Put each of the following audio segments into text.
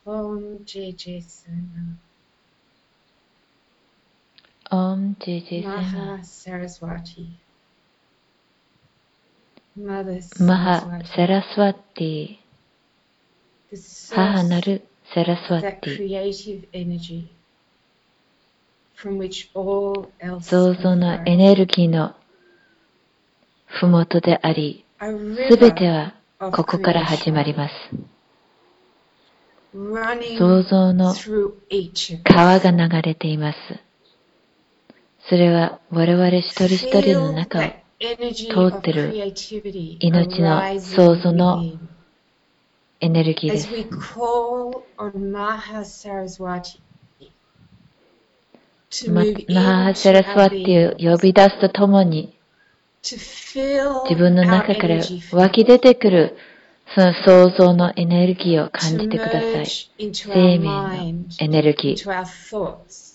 Om JJ Sana. Om JJ Maha Sana. Saraswati. Mother Maha Saraswati. Saraswati. The 母な source るサラス of ワ that ティ。 creative energy from which all else 創 can 造の flow. エネルギーのふもとであり、 A すべて river は of ここから始まり creation ます。 running 創造の through each of 川 us. が流れています。それは我々一人一人の Feel 中を that energy 通 of っている creativity 命の arising 創造の within エネルギーで as す。 we call on Maha Saraswati to マ move ハサラス into ワ our ティを beings, 呼び出すとともに、 to fill 自分の our 中から energy 湧き field, 出てくるその創造のエネルギーを感 to じてください。 merge into 生 our 命の mind, エネルギー。 into our thoughts,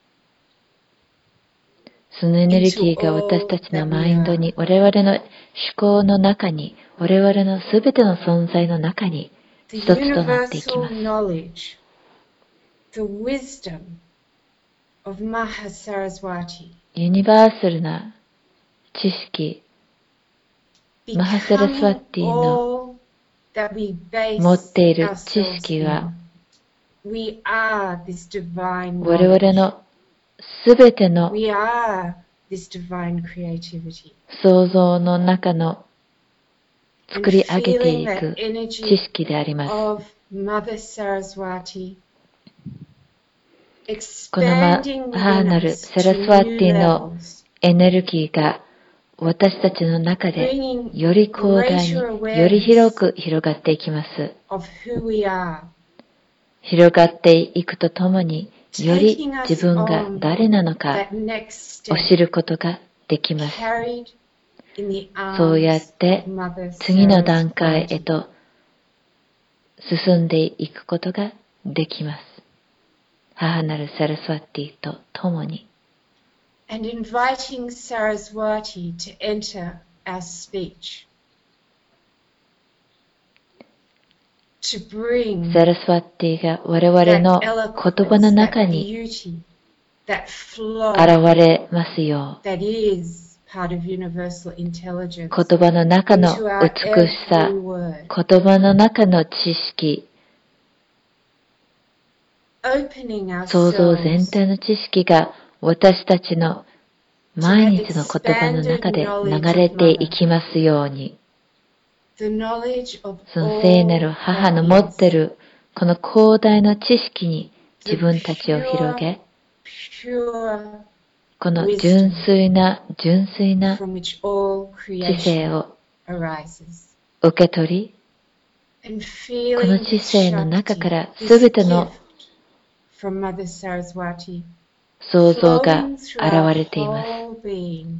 そのエネルギ into ーが私 all たちの that マ we インド are. に、我々の思考の中に、我々のすべての存在の中に The 一つとなっていき universal ます。 knowledge, the wisdom of Maha Saraswati ユニバーサルな知識、マハサラスワ becoming ティの all that we base 持っている知 ourselves 識は in. We are this divine 我々 knowledge. のすべての We are this divine creativity. 創造の中の And 作り上げて feeling い that く energy 知識であります。 of Mother Saraswati この母 expanding な within る us サラ to スワ new ティの levels, エネルギーが私たちの中で bringing より広大に、 greater より広 awareness く広がっていきます。 of who we are, 広がっていくとともに、より taking 自 us 分が on 誰なのか that next を step, 知ることができます。 carried in the そうやっ arms て of Mother 次の段階へ Saraswati. と進んでいくことができます。母なるサラスワティと共に。 And inviting Saraswati to enter our speech, to bring サラスワティが我々 that の言葉 eloquence, の that 中に beauty, that flow 現れますよ that is part of universal intelligence う。言葉の中の into our 美しさ、 every word, 言葉の中の知識、 opening 創造全 ourselves 体の知識が私たちの to 毎 that 日の言葉の expanded 中で knowledge 流れ of てい Mother, きますように。 the knowledge of その聖な all る母の that 持って is, るこの広大な知識に the 自分たちを広 pure, げ、 pure この純粋な from which all 知性 creation を arises. 受け取り、 And この feeling 知 this 性の中か Shakti, ら this すべての gift from Mother Saraswati, 創造が flowing through our 現れています。 whole being,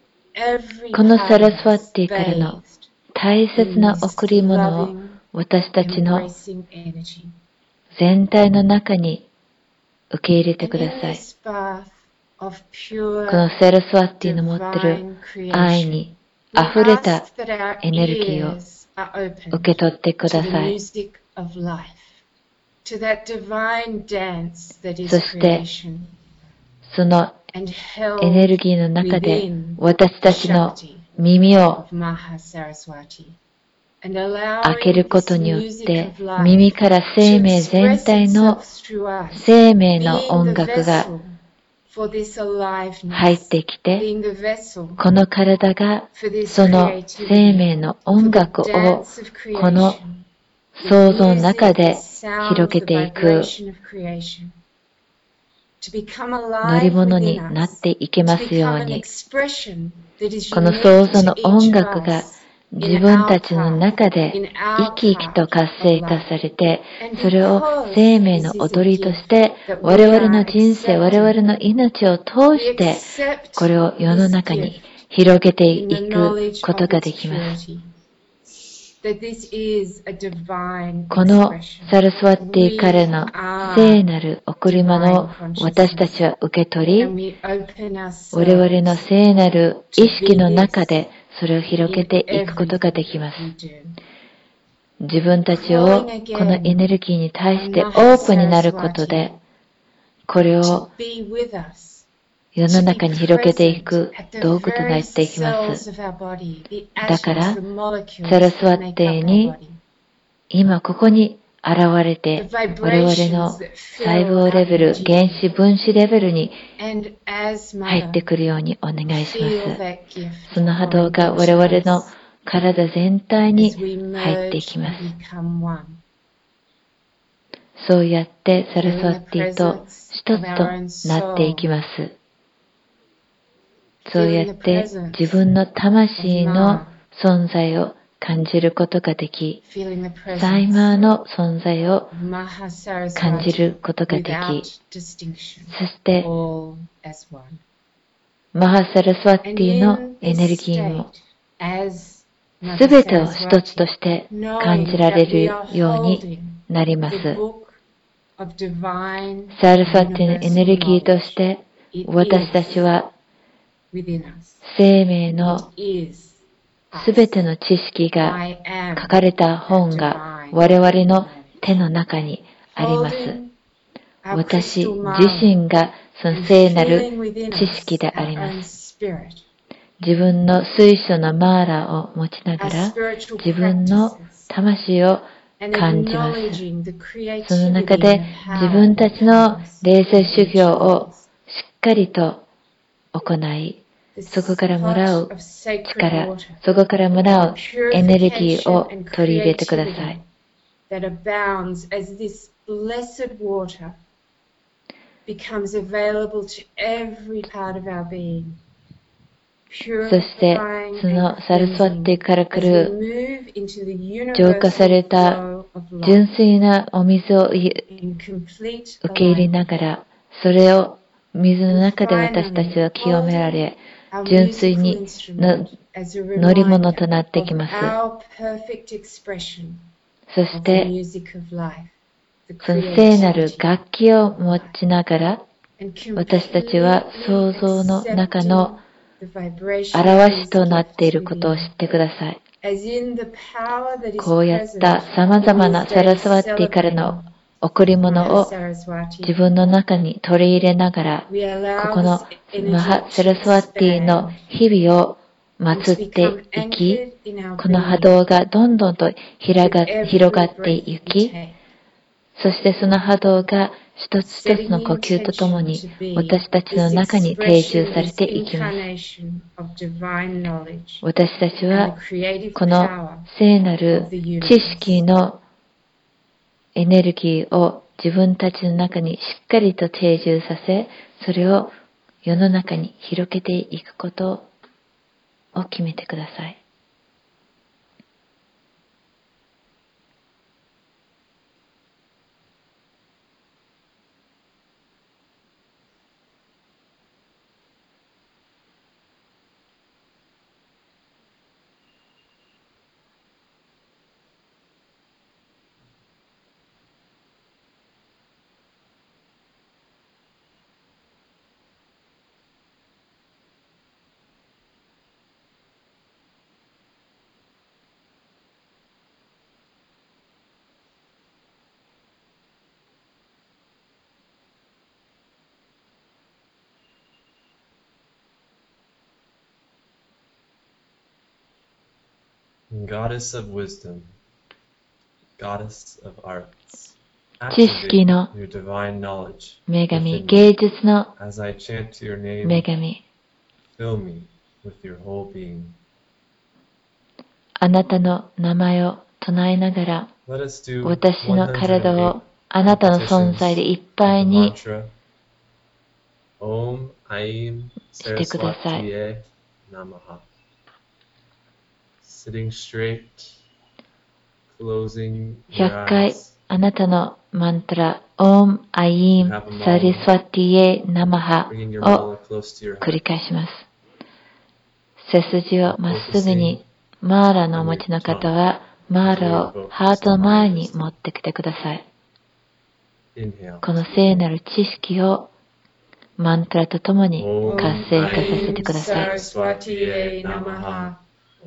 every この part サ of ラスワ us ティからの bathed 大切 in な this 贈り物を loving, 私たちの embracing energy. 全体の中に受け入れて And くだ in さい。 this bath of こ pure のサラスワティの持ってる divine 愛 creation, に we 溢れた ask that our エネルギーを ears are open 受け取ってく to だ the さい。 music of life, to that divine dance that is そして creation, その and エネル held ギーの中で within 私たちの Shakti 耳を of Maha Saraswati, and 開ける allowing こと this によっ music て of life 耳から生 to 命全 express 体の itself through us, 生命の being 音 the 楽が vessel for this aliveness, 入ってきて、 being the vessel この体が for this その生 creativity, 命の for 音 the 楽を dance of この creation, the 創造の中 music, で the sounds, 広げ the ていく vibration of creation, to become 乗り alive 物に within なっ us, ていけ to ますよ become う an に、 expression that is この unique 創造 to の each 音 of 楽が us 自 in 分 our たちの path, 中で in 生 our き生きと part 活 of 性化 life. されて、 And それを because 生命の this is a 踊りと gift して that 我 we 々の are 人生、我々 accepting, の命を通 we して accept これを世の this 中 gift に広げて in the いく knowledge こと of が its できます。 purity, that this is a divine この expression. サルスワッティ We からの are 聖なる贈り物を divine 私たち consciousness, は受け取 and り、 we open 我々の ourselves 聖なる to 意識 be の中 this でそれを広げ in ていくことがで everything きます。 we do. 自分たちをこのエネルギーに対してオープンになることで、これを世の中に広げていく道具となっていきます。だから、サラスワッティに今ここに現れて、我々の細胞レベル、原子分子レベルに入ってくるようにお願いします。その波動が我々の体全体に入っていきます。そうやってサラスワッティと一つとなっていきます。そうやって自分の魂の存在を感じることができ、サイマーの存在を感じることができ、そしてマハサラスワッティのエネルギーもすべてを一つとして感じられるようになります。サラスワッティのエネルギーとして私たちは生命のすべての知識が書かれた本が我々の手の中にあります。私自身がその聖なる知識であります。自分の水晶のマーラを持ちながら自分の魂を感じます。その中で自分たちの霊性修行をしっかりと行い、そこからもらう力、そこからもらうエネルギーを取り入れてください。そしてそのサラスワッティから来る浄化された純粋なお水を受け入れながら、それを水の中で私たちは清められ、純粋に乗り物となってきます。そして、その聖なる楽器を持ちながら、私たちは創造の中の表しとなっていることを知ってください。こうやった様々なサラスワッティからの贈り物を自分の中に取り入れながら、ここのマハサラスワッティの日々を祀っていき、この波動がどんどんと広がっていき、そしてその波動が一つ一つの呼吸とともに私たちの中に定住されていきます。私たちはこの聖なる知識のエネルギーを自分たちの中にしっかりと定住させ、それを世の中に広げていくことを決めてください。 Goddess of wisdom, goddess of arts, 知識の your divine knowledge 女神、 within 芸 me. 術の As I chant your 女 name, 神、 fill me with your whole being. あなたの名前を唱えながら、 Let us do 私の体を 108 あなたの存在でいっぱい of the に mantra Om Aim してください。 Saraswatiye Namaha. Sitting straight, closing your 100回 eyes. あなたのマントラ、オム・アイム・サリスワティエ・ナマハ Bringing your を mala close to your 繰り heart. 返します。背筋をまっすぐに、マーラのお持ちの方は、マーラをハートの前に持ってきてください。 Inhale. この聖なる知識をマントラとともに活性化させてください。 Saraswatiye Namaha.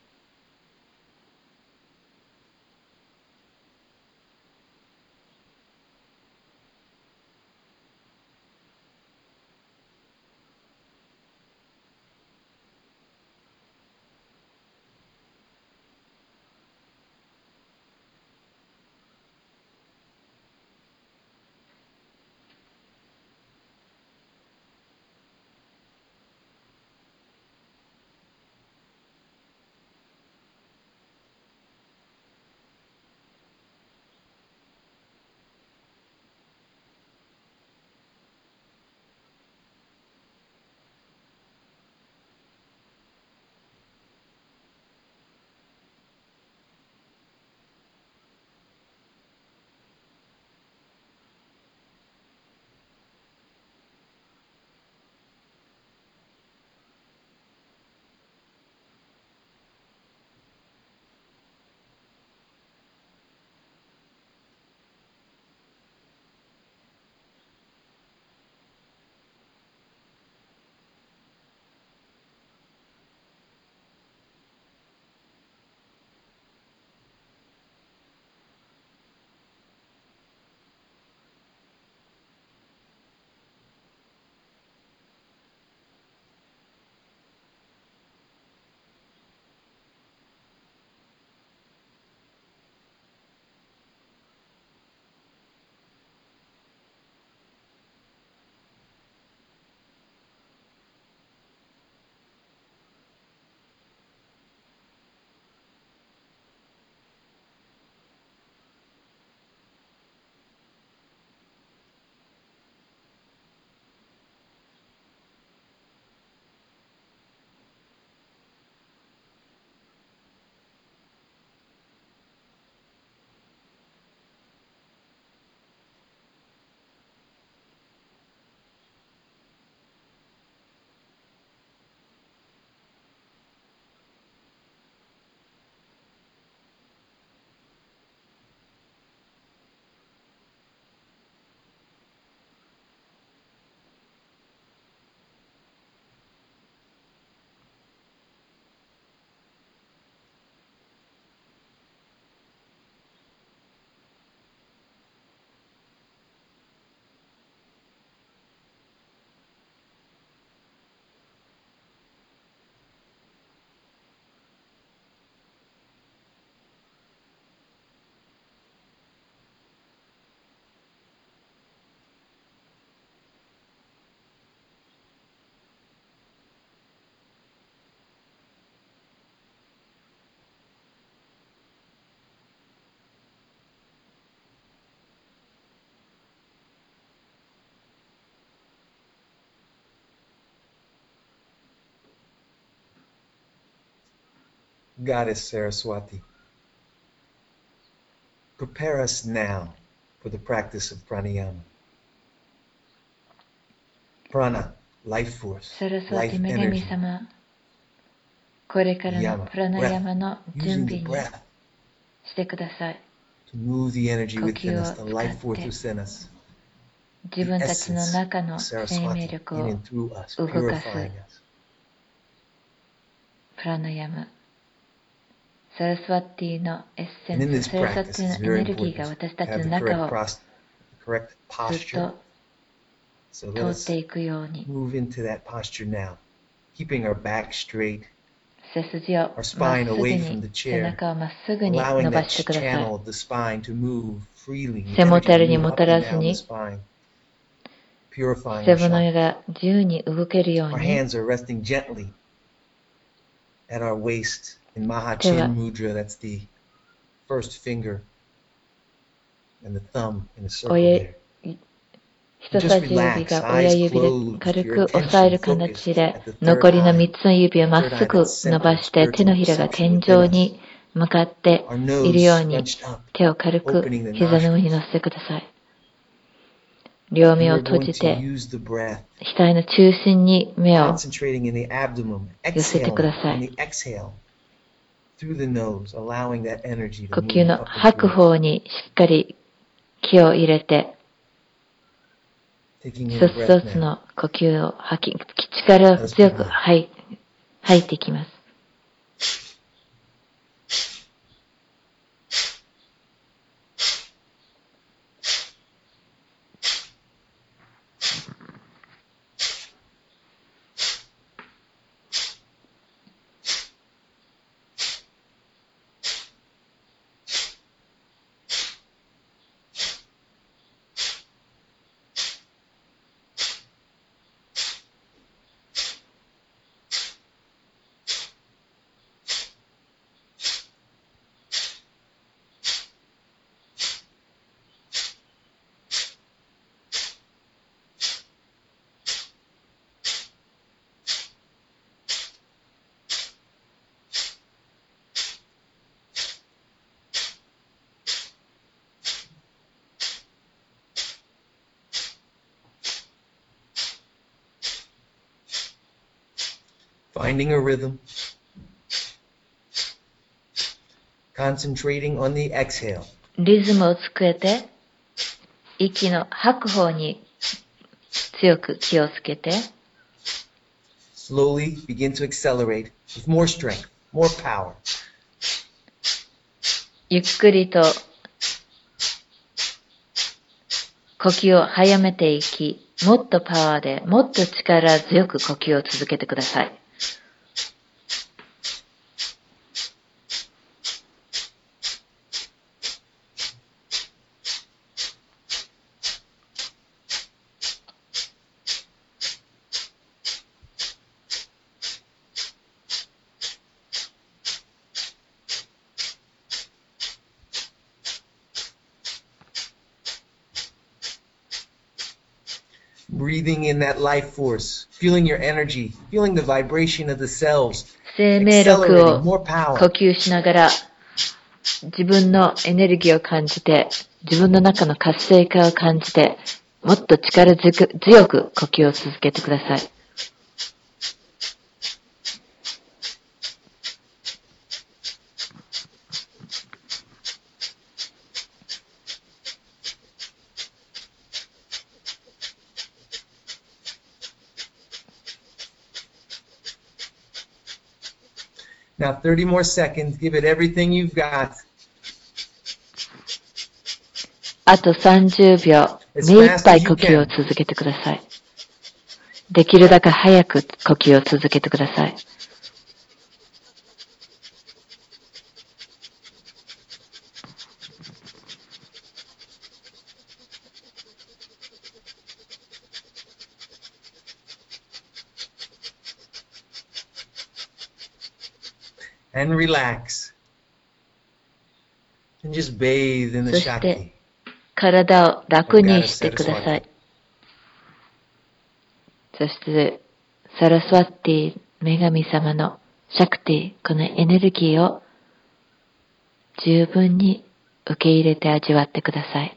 Goddess Saraswati, prepare us now for the practice of pranayama. Prana, life force, サラスワ life ティ女神 energy. 様、これからの Yama, プラナヤマの breath, 準 using the 備に breath してください。 to move the energy 呼 within 吸 us, を the 使 life っ force て within us, 自 the 分たちの essence 中 of の生命 Saraswati 力 in を and through us, 動かす purifying us. プラナヤマ。サラスワティのエッセ And in ン this ス、サラスワテ practice, ィ it's のエ very ネルギー important が私た to ち have の the 中 correct, を the correct ずっ posture. と So 通 let っ us ていくように、 move into that posture now, keeping our back straight, 背筋を our まっ spine すぐ away に、 from the 背 chair, 中をまっすぐに allowing 伸ば that してください。 channel of the spine to move freely, the 背も energy た to れに move も up た and らず down the に、 spine, purifying 背 our 骨 chakras. が自由に動けるよう Our に、 hands are resting gently at our waist in Maha 手は Chin Mudra. That's the first finger and the thumb in a circle 親 there. 人 Just 差し指 relax, が親 eyes 指で closed, 軽 your く押さえ attention る形 focused で at the third 残りの eye, 3つの指をまっ third す eye ぐ that's 伸 centered, ばして手 spiritual のひらが perception 天 within 井 us. に向かって Our いるよ nose うに scrunched up, 手を軽く opening the 膝の上に乗 nostrils. せてください。両 And 目を we're 閉 going じ to て use the breath, 額の中心に目を concentrating in the abdomen, 寄せてく exhaling ださ on い。 the exhale through the nose, allowing that energy to 呼 move 吸の up 吐く and through. 方にしっかり気を入れて、 Taking in 一 the つ breath 一つ now. の呼吸を力強く吐いていきます。 Finding a rhythm, concentrating on the exhale. リズムを作れて、息の吐く方に強く気をつけて、 Slowly begin to accelerate with more strength, more power. ゆっくりと呼吸を早めていき、もっとパワーでもっと力強く呼吸を続けてください。 Breathing in that life force, feeling your energy, feeling the vibration of the cells, 生命力 accelerating, を more 呼 power. 吸しながら自分のエネルギーを感じて、自分の中の活性化を感じて、もっと力強く呼吸を続けてください。 Now 30 more seconds, give it everything you've got. あと30秒、目いっぱい呼吸を続けてください。できるだけ早く呼吸を続けてください。 And relax. And just bathe in the そして Shakti. 体を楽にしてください。そしてサラスワッティ女神様のシャクティ、このエネルギーを十分に受け入れて味わってください。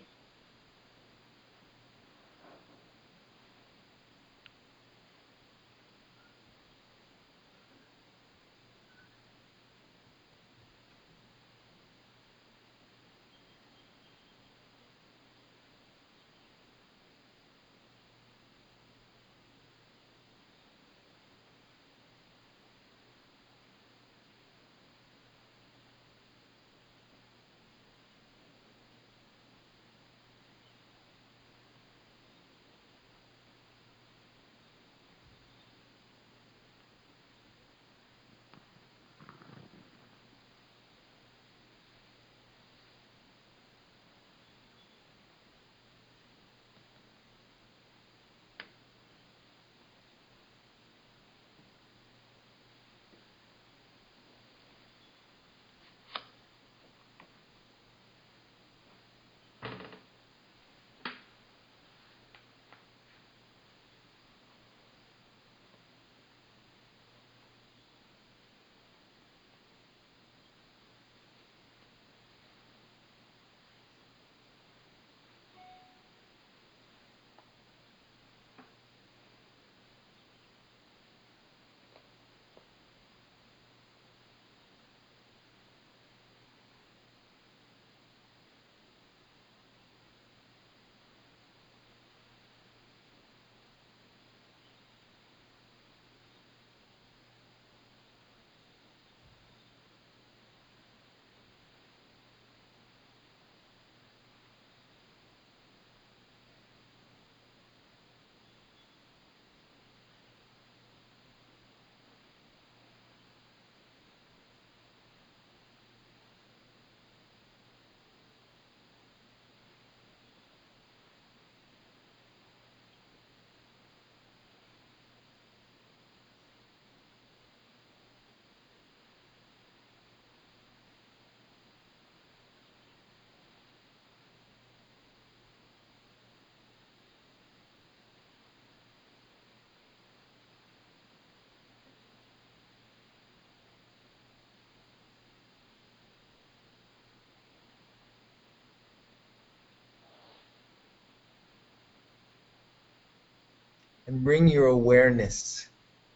And bring your awareness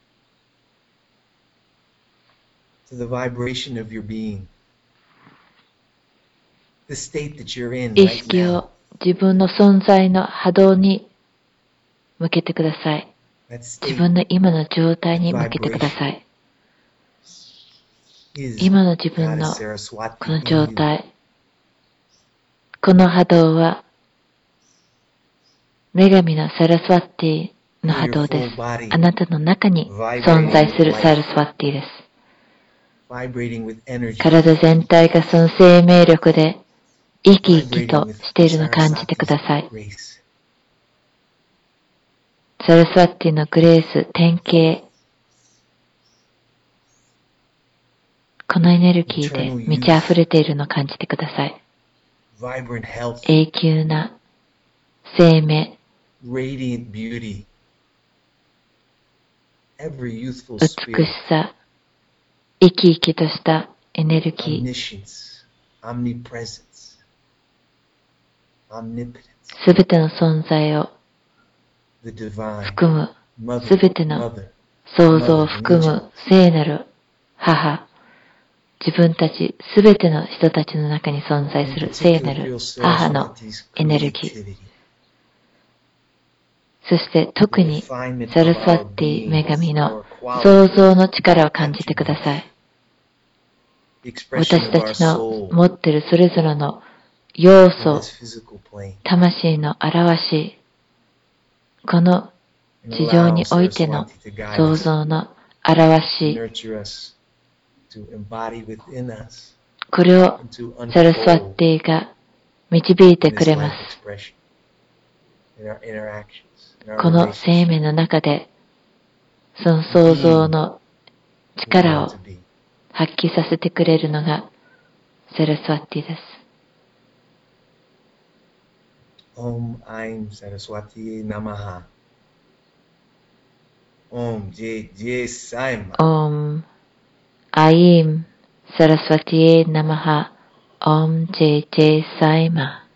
to the vibration of your being. The state that you're in 意 right 識 now. を自分の存在の波動に向けてください。 That 自 state 分の今の状態に向けてください。 is 今の自分 Goddess の Saraswati この in 状 you. 態、この波動は女神のサラスワッティの波動です。あなたの中に存在するサラスワッティです。 Vibrating with energy. 体全体がその生命力で生き生きとしているのを感じてください。 Grace. サラスワッティのグレース、典型、このエネルギーで満ち溢れているのを感じてください。 Vibrant health. 永久な生命、 Radiant beauty. Every youthful 美し spirit. さ、生き生きとしたエネルギー、 Omniscience. Omnipresence. Omnipotence. すべての存在を The divine. 含む、 Mother. すべての Mother. 創造を含む聖なる母、自分たちすべての人たちの中に存在 In する聖な particular, る feel 母の Saraswati's エネルギー、 creativity. そして特 The に refinement サ of ルスワッ our ティ being, 女神 our の quality, 創造の力を感じてください。 the expression 私 of た our ちの soul 持っているそれぞれの要 in 素、 this physical plane. 魂の表し、この And 地上 allow においての Saraswati to guide 創 us, 造の表 to し、 nurture us, to embody within us, これを and to サルスワッ unfold ティが導いて in く this れま life す。 expression, in our interactions, in our この生 relationships. 命の中で、その創造の We 力 want を to be. 発揮させてくれるのがサラスワッティです。 Om Aim Saraswati Namaha. Om Je Je Saima. オーム Aim Saraswatiye Namaha. Om Jai Jai Sai Ma.